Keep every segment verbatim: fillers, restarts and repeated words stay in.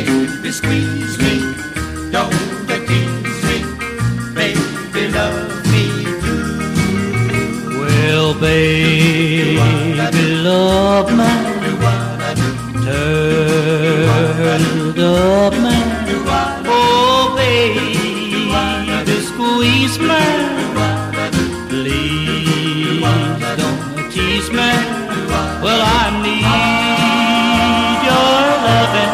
baby, squeeze me. Don't tease me, baby, love me too. Well, baby, love man, turned up man. Oh, baby, squeeze man, please don't tease me. Well, I need your loving,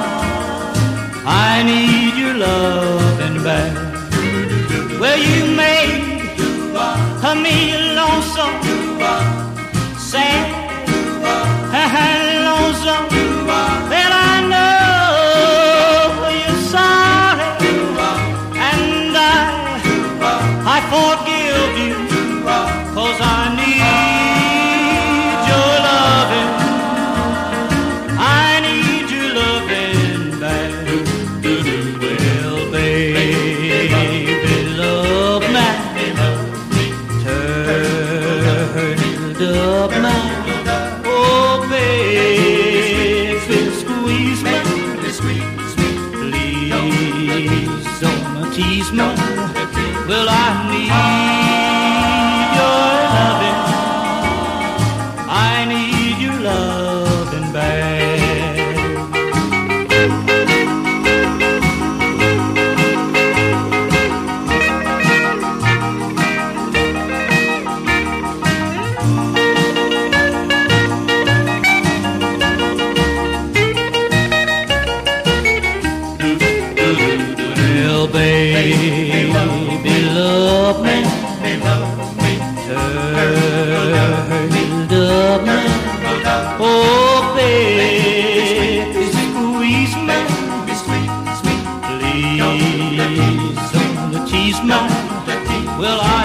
I need your loving back. Well, you made me lonesome, sad and lonesome. Well, I know you're sorry, and I, I forgive you, 'cause I need your loving, I need your loving back. Well, baby, love man, turned up man. Oh, baby, squeeze me, please don't tease me. Well, I need your loving, I need your loving back. Well, baby, love me, turned up man. Oh, baby, squeeze me, please don't tease me. Well, I